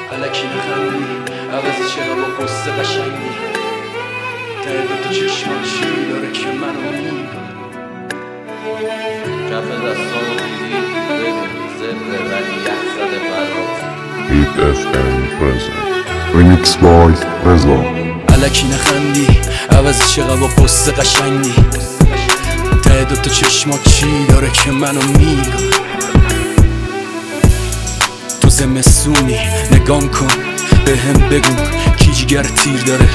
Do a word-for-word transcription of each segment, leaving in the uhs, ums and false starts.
الکی نخندی عوض چرا با قصه قشنگی ته دوتا چشمان چی داره که منو میگه کف دستامو دیدی ببین زبره ولی یک زده براز هیت اف ام present Remix by رضا. الکی نخندی عوض چرا با قصه قشنگی ته دوتا چشمان چی داره که منو میگه تو زمستونی نگام کن به هم بگو کی جگر تیر داره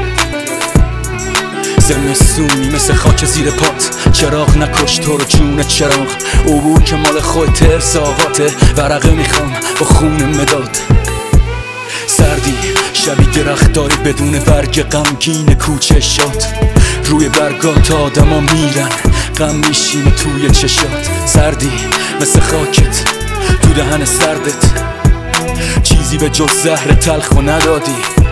زمستونی مثل خاک زیر پات چراغ نکش تو رو جون چراغ عبور که مال خود ترس آقاته ورقه میخوام با خون مداد سردی شبی درخت داری بدون برگ غمگین کوچه شاد روی برگات آدم ها میرن غم میشینه توی چشات سردی مثل خاکت تو دهن سردت چیزی به جز زهر تلخو ندادی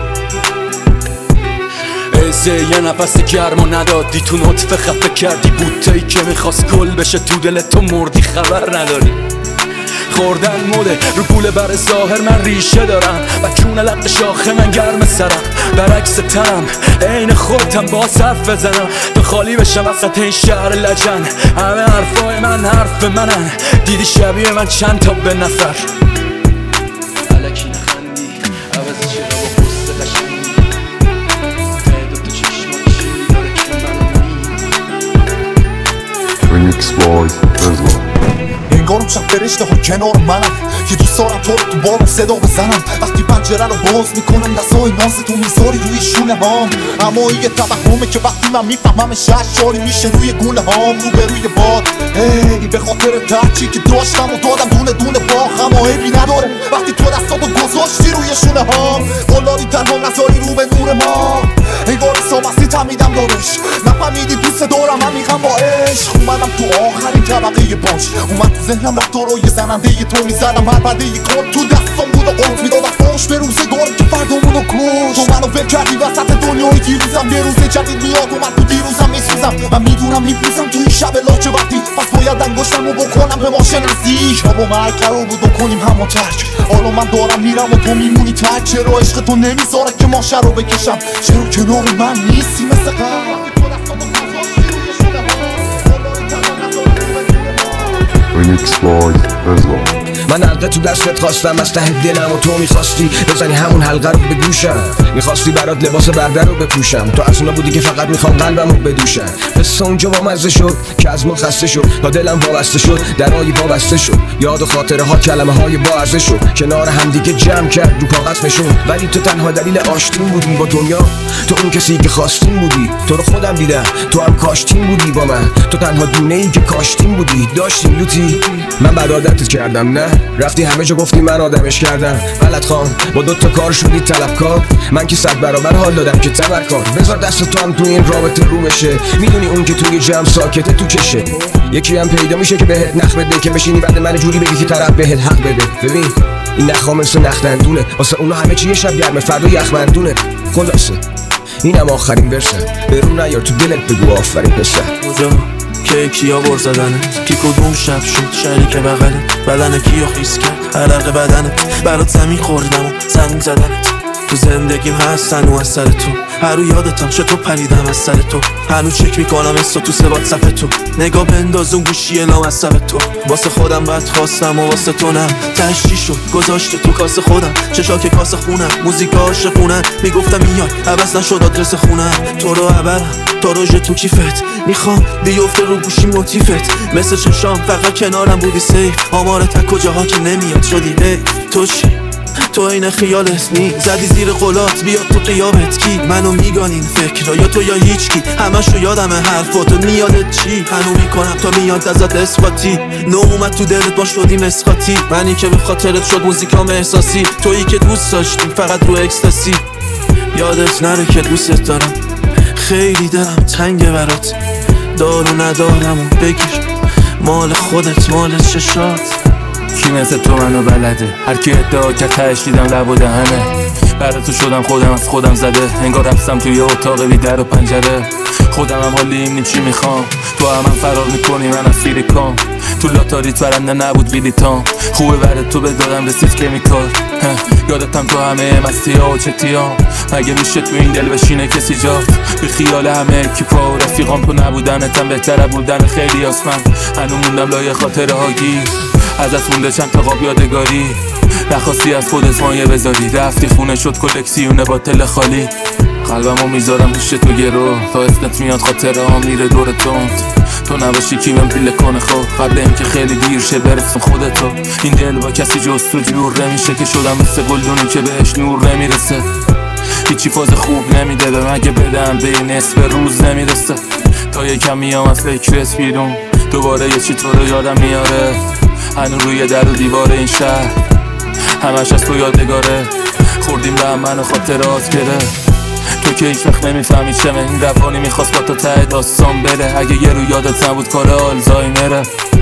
ازه یه نفس گرمو ندادی تو نطفه خفه کردی بوتهی که میخواست گل بشه تو دلت تو مردی خبر نداری خوردن موده رو پول بر ظاهر من ریشه دارم و کون لق شاخه من گرم سرم برعکس تنم عین خودم با صرف بزنم تو خالی بشم وسط این شهر لجن همه حرفای من حرف منن دیدی شبیه من چند تا به نفر الکی نخندی عوض چرا با قصه قشنگی ته دوتا چشمان چی داره که منو میگه Remix by رضا. انگارم شب فرشته ها کنار منم که دوست دارم تو رو تو بارم صدا بزنم وقتی پنجره رو باز میکنم دستای ناز تو میذاری روی شونه هام اما این یه توهمه که وقتی من میفهمم ششاری میشه روی گونه هام رو به روی باد ای به خاطر ترچی که داشتم و دادم دونه دونه باخم و عیبی نداره وقتی تو دستاتو گذاشتی روی شونه هام قلاری تنها نذاری رو به نور ما انگار سامستی تمیدم دارش نفهمیدی دوست دارم من میخوام با عشق اومدم تو آخرین طبقه باش اومد تو ذهنم رفتارای زننده ی تو میزدم هر پرده ی کار تو دستم بود و قلط میدادم فاش به روزگارم که فردامونو کش تو منو ول کردی وسط دنیای دیروزم یه روز جدید میاد و من تو دیروزم میسوزم من میدونم میپوزم تو این شب لاچه وقتی پس باید انگشتمو بکنم به ماشه نزدیک با مرگ قرار بود بکنیم همو ترک حالا من دارم میرم و تو میمونی ترک چرا عشق تو نمیذاره که ماشه رو بکشم چرا کنار من نیستی مثل قبل Remix by رضا. من حلقه تو دستت خواستم از ته دلم و تو میخواستی بزنی همون حلقه رو به گوشم میخواستی برات لباس برده رو بپوشم تو از اونا بودی که فقط میخوام قلبم رو بدوشم قصه اونجا با مزه شد که از ما خسته شد تا دلم وابسته شد درایی وابسته شد یاد و خاطره ها کلمه های با ارزش شد کنار همدیگه جمع کرد رو کاغذ نشون ولی تو تنها دلیل آشتیم بودی با دنیا تو اون کسی که خواستیم بودی تو رو خودم دیدم تو هم کاشتیم بودی با من تو تنها دونه ای که کاشتیم بودی داشتیم لوتی من بد عادتت کردم نه رفتی همه جا گفتی من آدمش کردم غلط خان با دوتا کار شدی طلبکار من که صد برابر حال دادم که تبرکار بذار دست تو هم تو این رابطه رو بشه میدونی اون که توی جمع ساکته تو چشه یکی هم پیدا میشه که بهت نخ بده که بشینی بعد من جوری بگی که طرف بهت حق بده ببین این نخا مثل نخ دندونه واسه اونا همه چی یه شب گرمه فردا یخمندونه خلاصه اینم آخرین ورسه برون نیار تو دلت بگو آفرین پسر کجا که کیا بر زدنت کی کدوم شب شد شریک بغلت بدن کیو خیس کرد عرق بدنت برات زمین خوردم و زنگ زدنت تو زندگیم هستن و از سر تو هر رو یادتم چطور پریدم از سر تو هنو چک میکنم استو تو سه واتساپ تو نگاه بنداز اون گوشی لامصب تو واسه خودم بد خواستم و واسه تو نه تشتی شد گذاشته تو کاسه خودم چشا که کاسه خونم موزیک عاشقونم میگفتم میای عوض نشد آدرس خونم تو رو عبرم تا روژه تو کیفت میخوام بیفته رو گوشی موتیفت مثل چشام فقط کنارم بودی سیف آمار تک کجاها که نمیاد شدی ای تو چی تو این خیالت نی زدی زیر قلات بیاد تو قیابت کی منو میگن این فکر یا تو یا هیچ کی همشو یادمه حرفاتو میادت چی هنو میکنم تا میاد ازت اثباتی نو اومد تو دلت با شدیم اسخاطی منی که به خاطرت شد موزیکام احساسی تویی که دوست داشتیم فقط رو اکستاسی یادت نره که دوست دارم خیلی دلم تنگه برات دار و ندارم و بگیر مال خودت مال چشات کی مثل تو منو بلده هر کی ادعا که تهش دیدم لب و دهنه برای تو شدم خودم از خودم زده، انگار رفتم توی اتاق بی در و پنجره. خودم هم حالیم نیم چی میخوام، تو هم, هم فرار میکنی من از فیریکام. تو لاتاریت برنده نبود بیلیتام، خوبه برای تو به دادم رسید کمیکال. یادتم تو همه مستی ها و چتی ها، مگه میشه تو این دل بشینه کسی جات؟ به خیال همه اکیپا و رفیقام تو نبودنتم بهتره بودن خیلی آسمن. هنو موندم لای خاطره ها گیر، ازت مونده چند تا قاب یادگاری. نخواستی از خودت مایه بذاری، رفتی خونه شد کلکسیونه با تل خالی. قلبمو میذارم پیش تو گرو، تا اسمت میاد خاطره ها میره دور تند. تو نباشی کی بهم پیله کنه خب، قبل اینکه خیلی دیر شه برسون خودتو. این دل با کسی جز تو جور نمیشه که شدم مثل گلدونی که بهش نور نمیرسه. هیچی فاز خوب نمیده به من که بدم به این نصف روز نمیرسه. تا یکم میام از فکرت بیرون، دوباره یه چی تو رو یادم میاره. هنو روی در و دیوار این شهر همش از تو یادگاره. خوردیم به هم منو خاطرات گره، تو که هیچ وقت نمیفهمی چمه. این روانی میخواست با تو ته داستان بره، اگه یه رو یادت نبود کار آلزایمره.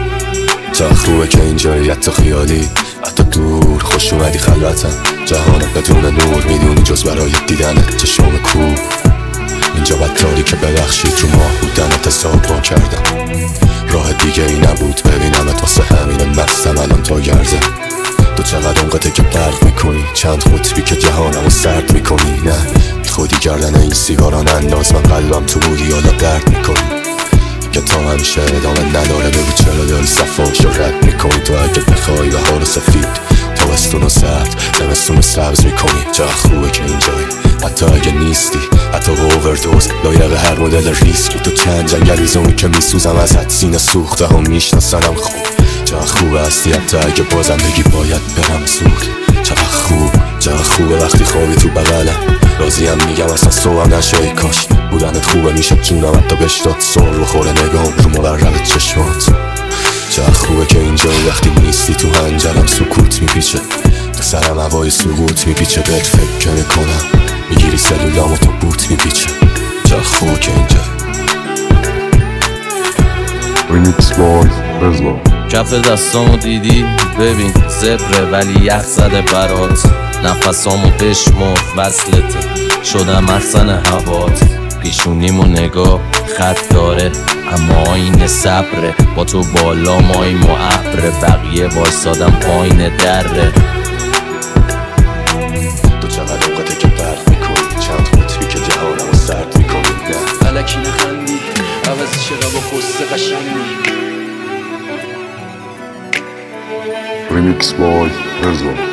چه خوبه که اینجایی حتی خیالی، حتی دور خوش اومدی خلوتم. جهانت بدون نور میدونی جز برای دیدنت چشم کوب. اینجا بدتاری که ببخشید رو ماه بودنت حساب با کردم. راه دیگه ای نبود ببینمت، واسه همین مستم الان تا گرزه. تو چقدر اونقدر که برق میکنی، چند قطبی که جهانمو سرد میکنی. نه خودی کردن این سیگاران انداز، من قلبم تو بودی حالا درد میکنی. که تا همیشه ادامه نداره، بگو چرا داری صفاشو رد میکنی. تو اگه بخوای بهار سفید، تابستون و سرد، زمستون سبز میکنی. چقدر خوبه که اینجایی حتی اگه نیستی، حتی با اووردوز لایق هر مدل ریسکی. تو چند جنگلی زومی که میسوزم ازت، سینه سوخته هم میشناسنم خوب. چقدر خوبه هستی حتی اگه بازم بگی باید برم زود. چقدر خوب چقدر خوبه وقتی خوابی تو بغلم، راضیم میگم اصلا صبحم نشه ای کاش. بودنت خوبه میشه جونم حتی بشتاد سر بخوره نگام رو مبرم چشمات. چقدر خوبه که اینجایی وقتی نیستی، تو هنجرم سکوت میپیچه. تو سرم هوای سقوط میپیچه، بهت فکر میکنم میگیری سلولامو تو بوت میپیچه. چقدر خوبه که اینجایی. Remix by Resla. کف دستامو دیدی ببین زبره ولی یخ زده برات. نفسامو بشمر وصلته شدم مخزن هوات. پیشونیمو نگاه خط داره اما آینه صبره. با تو بالا ماییم و ابره، بقیه وایسادم پایین دره. تو چقدر اونقدر که برق میکنی، چند قطبی که جهانمو سرد میکنی. نه الکی نخندی عوضی چرا با قصه قشنگی. Remix by Resla.